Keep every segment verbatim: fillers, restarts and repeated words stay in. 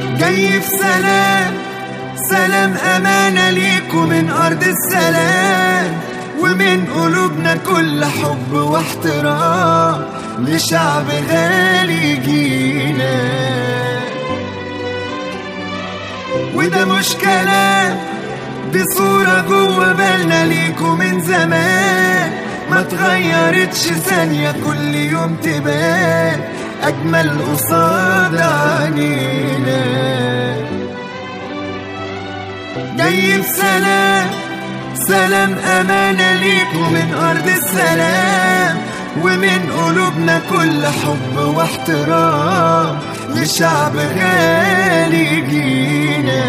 جاي في سلام سلام أمانة ليكوا من أرض السلام، ومن قلوبنا كل حب واحترام لشعب غالي جينا. وده مش كلام، دي صورة جوا بالنا ليكوا من زمان، ما تغيرتش ثانية كل يوم تبان أجمل قصاد عينينا. جاي بسلام سلام أمانة ليكوا من أرض السلام، ومن قلوبنا كل حب واحترام لشعب غالي جينا.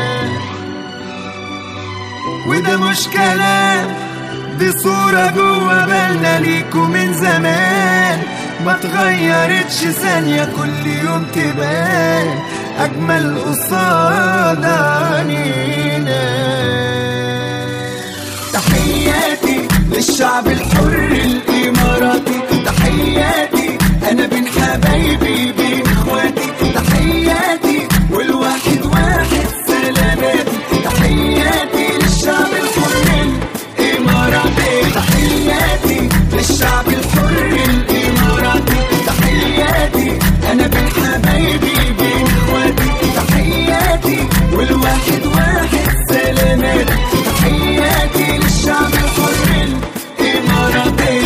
وده مش كلام، دي صورة جوا بالنا ليكوا من زمان، ما تغيرتش ثانية كل يوم تبان أجمل قصاد عينينا. تحياتي للشعب الحر الإماراتي، تحياتي أنا بين حبايبي بين إخواتي، تحياتي والواحد واحد سلاماتي، تحياتي للشعب الحر الإماراتي، تحياتي للشعب الحر الإماراتي، تحياتي أنا بين حبايبي بين إخواتي، تحياتي والواحد واحد سلاماتي، تحياتي للشعب الحر الإماراتي.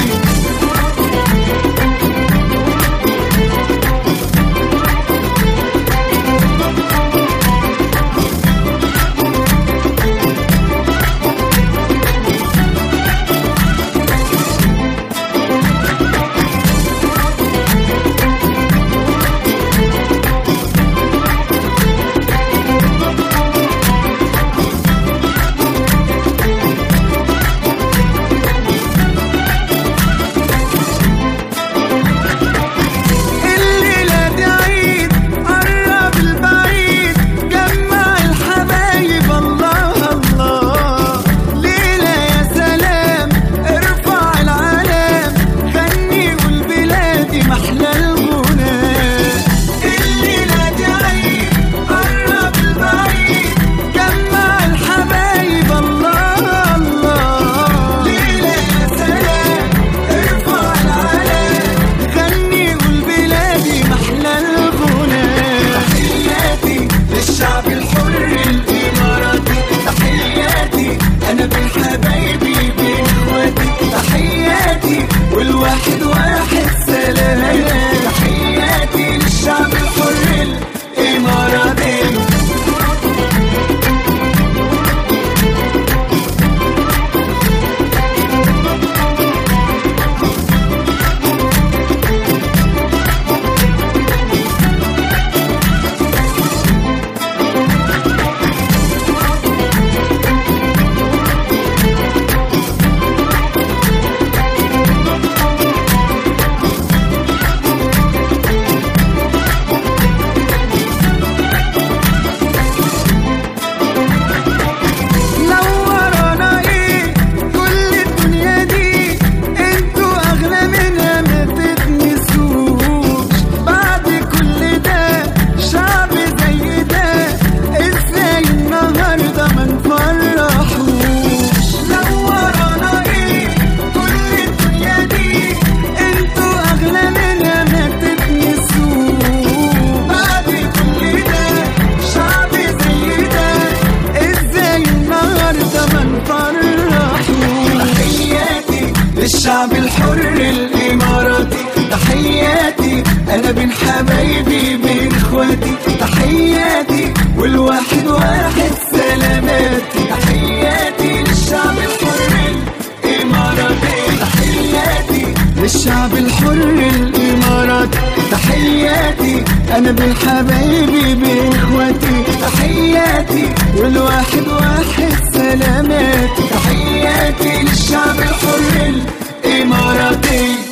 والواحد واحد سلام، تحياتي للشعب الحر الإماراتي. الشعب الحر الإماراتي، تحياتي أنا بين حبايبي بين إخواتي، تحياتي والواحد واحد سلاماتي، تحياتي للشعب الحر الإماراتي، تحياتي للشعب الحر الإماراتي، تحياتي أنا بين حبايبي بين إخواتي، تحياتي والواحد واحد سلاماتي، تحياتي للشعب الحر الإماراتي.